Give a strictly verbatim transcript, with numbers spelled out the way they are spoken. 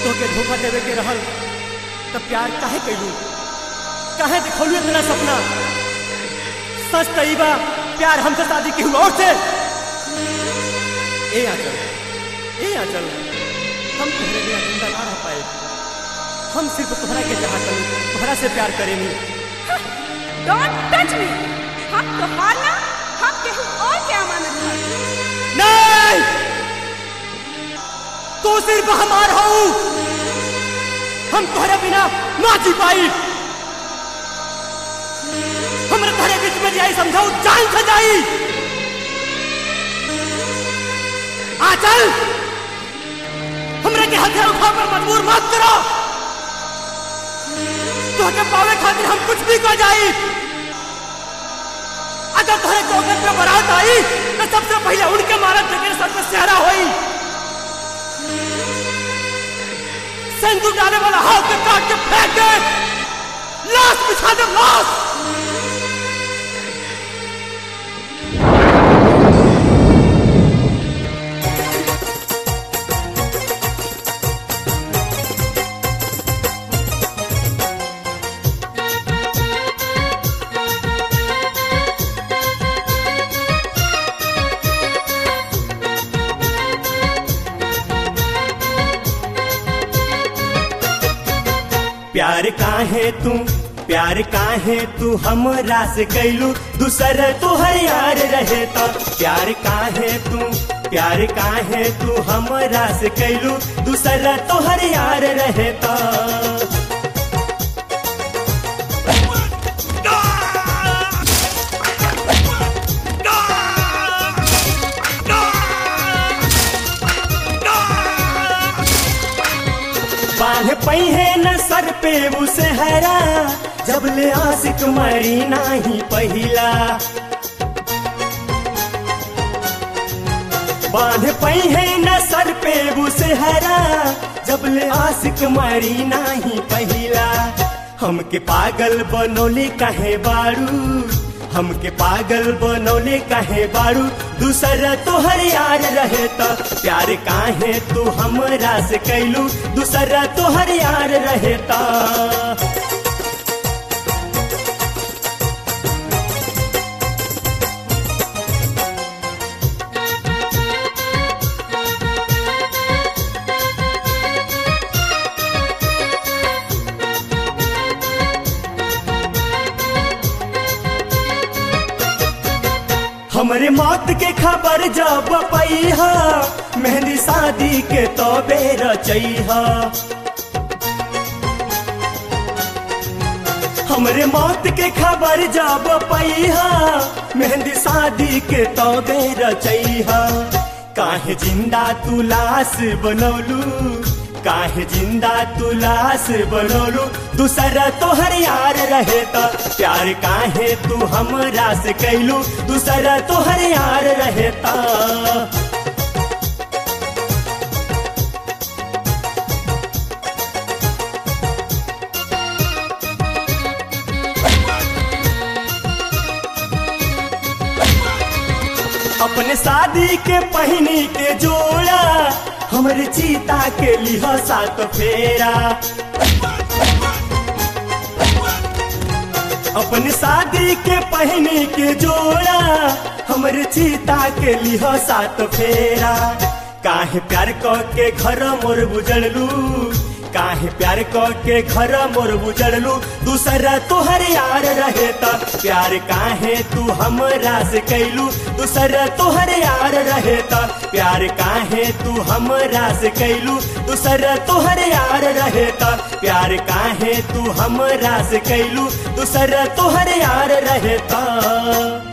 तोके धोखा देवे के रहल तो प्यार काहे कैलू, काहे दिखौलू इतना सपना। सच तई बा प्यार हमसे शादी की हुआ और से। ए आंचल, ए आंचल, हम तुम्हारे बिना जिंदा ना रह पाए। हम सिर्फ तुम्हारा के चाहत नहीं, तुम्हारा से प्यार करेंगे। Don't touch me. हम तो हारना, हम केहू और के अमानत है। नहीं, तू सिर्फ हमार हो। हम तुम्हारे बिना ना जी पाई। हमरे तुम्हारे बीच में जाई समझाऊ जान से जाई। आंचल, हमरे के हथियार उठाकर मजबूर मत करो। तुझे पावे खातिर हम कुछ भी कर जाई। अगर तुम्हारे चौकट पे बारात आई तो सबसे पहले उनके मारत देखे सर पे सेहरा होई। सिंदूर डाले वाला हाथ के काट के फेंक दे, लाश बिछा दे लाश। प्यार काहे तू, प्यार काहे तू हमरा से कैलू, दूसर तोहर यार रहे तो। प्यार काहे तू, प्यार काहे तू हमरा से कैलू, दूसर तोहर यार रहे तो। बांध पई है न सर पे उसे हरा, जब ले आशिक मरी नाही पहिला। बांध पई है न सर पे उसे हरा, जब ले आशिक मरी नाही पहिला। हमके पागल बनोले काहे बारू, हमके पागल बनोले काहे बारू, दूसरा तोहर यार रहे तो। प्यार काहे तू हमरा से कैलू, दूसरा तोहर यार रहे तो। हमरे मौत के खबर जब पईहा, मेहंदी शादी के तो बेर चईहा। हमरे मौत के खबर जब पईहा, मेहंदी शादी के तो बेर चईहा। काहे जिंदा तू लाश बनौलू, काहे जिंदा तू लाश बनौलू, दूसरा तोहर यार रहे तो। प्यार काहे तू हमरा से कैलू, दूसरा तोहर यार रहे तो। अपने शादी के पहिनी के जोड़ा, हमरे चीता के लिहा सात फेरा। अपने शादी के पहिनी के जोड़ा, हमरे चीता के लिहा सात फेरा। काहे प्यार क के घर मोर बुझलू, काहे प्यार क के घर मोर बुझलू, दूसरा तोहर यार रहे तो। प्यार काहे तू हमरा से कैलू, दूसरा तोहर यार रहे तो। प्यार काहे तू हमरा से कैलू, दूसरा तोहर यार रहे तो। प्यार काहे तू हमरा से कैलू, दूसरा तोहर यार रहे तो।